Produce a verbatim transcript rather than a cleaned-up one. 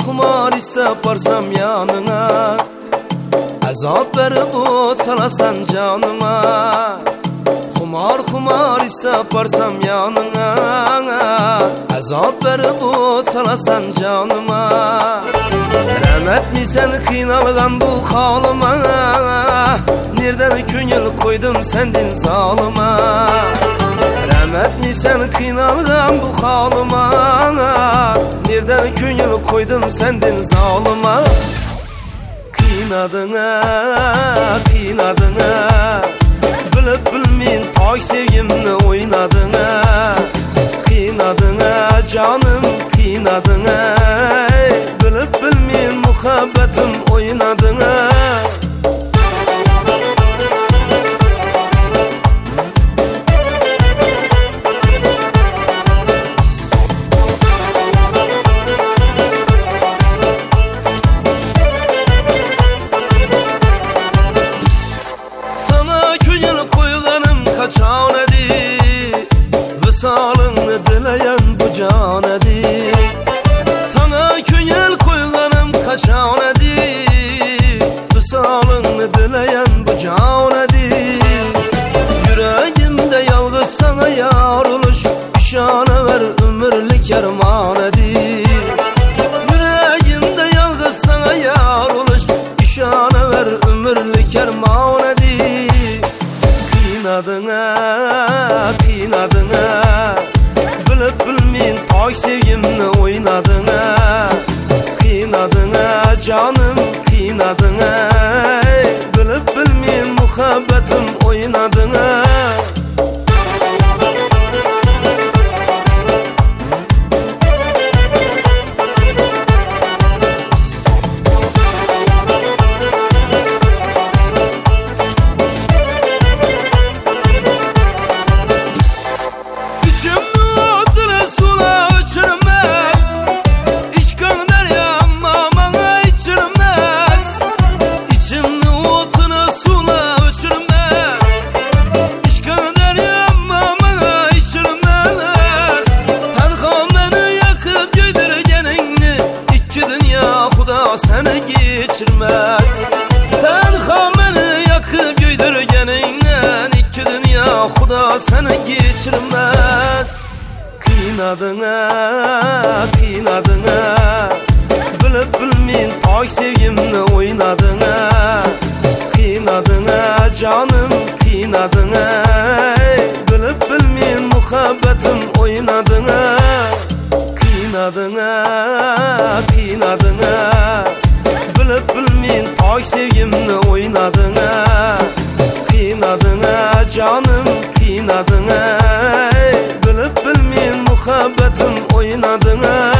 xumar istep barsam yanına, azap verip ot salasan canıma. Xumar xumar istep barsam yanına, azap verip ot salasan canıma. Rahmetli sen kıynalgan bu halıma, nereden köngül koydum sendin zalıma. Rahmetli sen kıynalgan bu halıma, nereden köngül koydum sendin zalıma. Kıynadığına, kıynadığına, bilip bilmeyin tak sevgimni oynadığına. Kıynadığına canım, kıynadığına, bilip bilmeyin muhabbetim oynadığına. Kaçan edi, visalını dileyen bu can edi. Sana köngül koyganım kaçan edi, visalını dileyen bu can edi. Yüreğimde yalgız sana yar oluş, işana ver ömürlük erman edi. Yüreğimde yalgız sana yar oluş, işana ver ömürlük erman edi. Kıynadığına, kıynadığına, bilip bilmeyin tak sevgimni oynadığına. Kıynadığına canım, kıynadığına, bilip bilmeyin muhabbetim oynadığına. Seni geçirmez. Tenha beni yakıp göydürgeninden, iki dünya Xuda seni geçirmez. Kıynadığına, kıynadığına, bilip bilmeyin tak sevgimni oynadığına. Kıynadığına canım, kıynadığına, bilip bilmeyin muhabbetim oynadığına. Kıynadığına, kıynadığına, bilip bilmeyin tak sevgimni oynadığına. Kıynadığına canım, kıynadığına, bilip bilmeyin muhabbetim oynadığına.